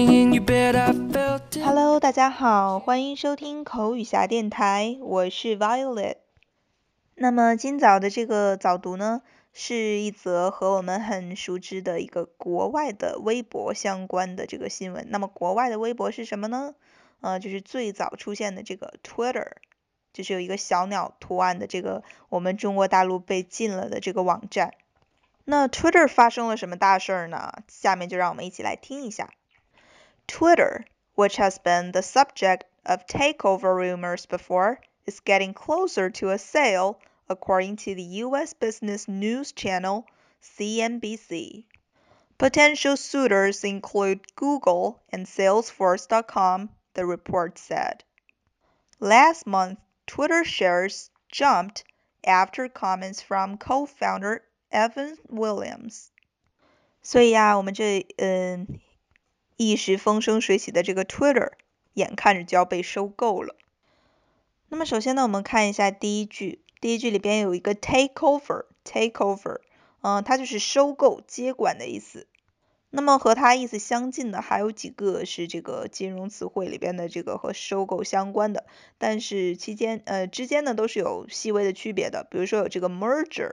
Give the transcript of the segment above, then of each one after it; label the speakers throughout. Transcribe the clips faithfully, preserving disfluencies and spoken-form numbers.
Speaker 1: in your bed, I felt it.
Speaker 2: Hello， 大家好，欢迎收听口语侠电台，我是 Violet。那么今早的这个早读呢，是一则和我们很熟知的一个国外的微博相关的这个新闻。那么国外的微博是什么呢？呃，就是最早出现的这个 Twitter， 就是有一个小鸟图案的这个我们中国大陆被禁了的这个网站。那 Twitter 发生了什么大事儿呢？下面就让我们一起来听一下。Twitter, which has been the subject of takeover rumors before, is getting closer to a sale, according to the U S business news channel C N B C. Potential suitors include Google and Salesforce dot com, the report said. Last month, Twitter shares jumped after comments from co-founder Evan Williams. 所以呀，我们这嗯。一时风生水起的这个 Twitter 眼看着就要被收购了。那么首先呢，我们看一下第一句，第一句里边有一个 takeover takeover， 嗯，它就是收购接管的意思。那么和它意思相近的还有几个是这个金融词汇里边的这个和收购相关的，但是期间呃之间呢都是有细微的区别的，比如说有这个 merger。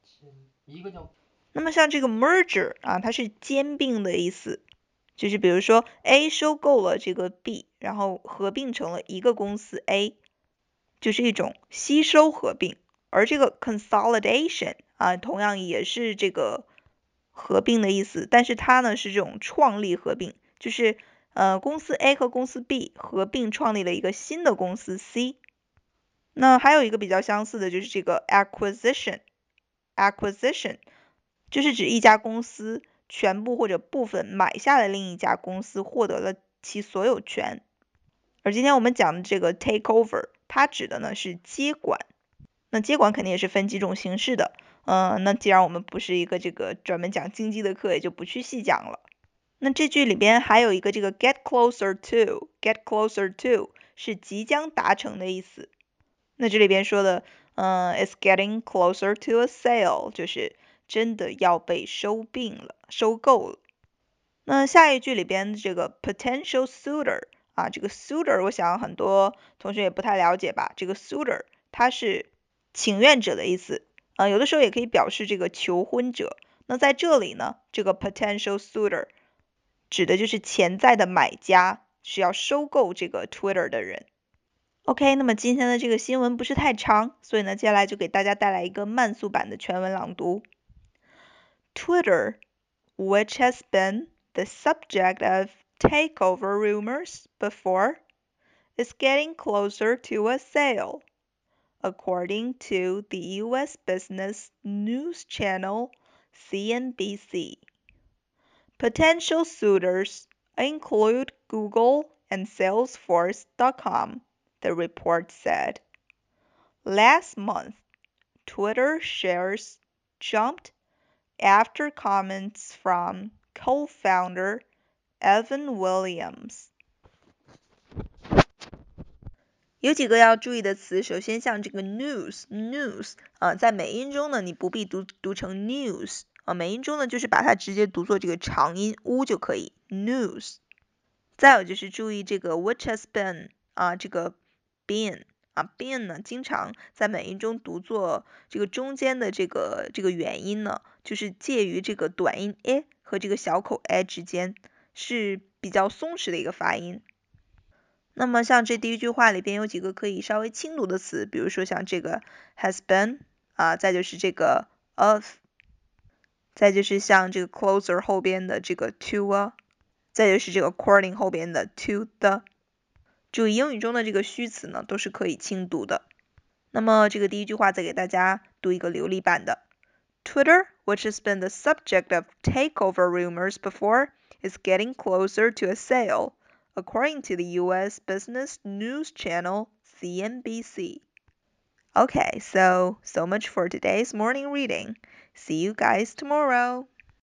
Speaker 2: 那么像这个 merger 啊，它是兼并的意思。就是比如说 A 收购了这个 B， 然后合并成了一个公司 A， 就是一种吸收合并。而这个 consolidation 啊，同样也是这个合并的意思，但是它呢是这种创立合并，就是呃公司 A 和公司 B 合并创立了一个新的公司 C。那还有一个比较相似的就是这个 acquisition acquisition， 就是指一家公司全部或者部分买下了另一家公司，获得了其所有权。而今天我们讲的这个 takeover， 它指的呢是接管。那接管肯定也是分几种形式的，嗯、呃，那既然我们不是一个这个专门讲经济的课，也就不去细讲了。那这句里边还有一个这个 get closer to get closer to 是即将达成的意思。那这里边说的，嗯、呃、，is getting closer to a sale， 就是真的要被收并了，收购了。那下一句里边这个 potential suitor 啊，这个 suitor 我想很多同学也不太了解吧，这个 suitor 它是请愿者的意思，啊、呃，有的时候也可以表示这个求婚者。那在这里呢，这个 potential suitor 指的就是潜在的买家，是要收购这个 Twitter 的人。OK， 那么今天的这个新闻不是太长，所以呢，接下来就给大家带来一个慢速版的全文朗读。Twitter, which has been the subject of takeover rumors before, is getting closer to a sale, according to the U S business news channel C N B C. Potential suitors include Google and Salesforce dot com, the report said. Last month, Twitter shares jumped after comments from co-founder Evan Williams. 有几个要注意的词，首先像这个 news news 啊、呃，在美音中呢，你不必读读成 news 啊、呃，美音中呢就是把它直接读作这个长音 u 就可以 news。再有就是注意这个 which has been 啊，这个 been 啊 been 呢，经常在美音中读作这个中间的这个这个元音呢，就是介于这个短音 a 和这个小口 a 之间，是比较松弛的一个发音。那么像这第一句话里边有几个可以稍微轻读的词，比如说像这个 has been 啊，再就是这个 of， 再就是像这个 closer 后边的这个 to 啊，再就是这个 according 后边的 to the。注意英语中的这个虚词呢都是可以轻读的。那么这个第一句话再给大家读一个流利版的。Twitter, which has been the subject of takeover rumors before, is getting closer to a sale, according to the U S business news channel C N B C. Okay, so, so much for today's morning reading. See you guys tomorrow.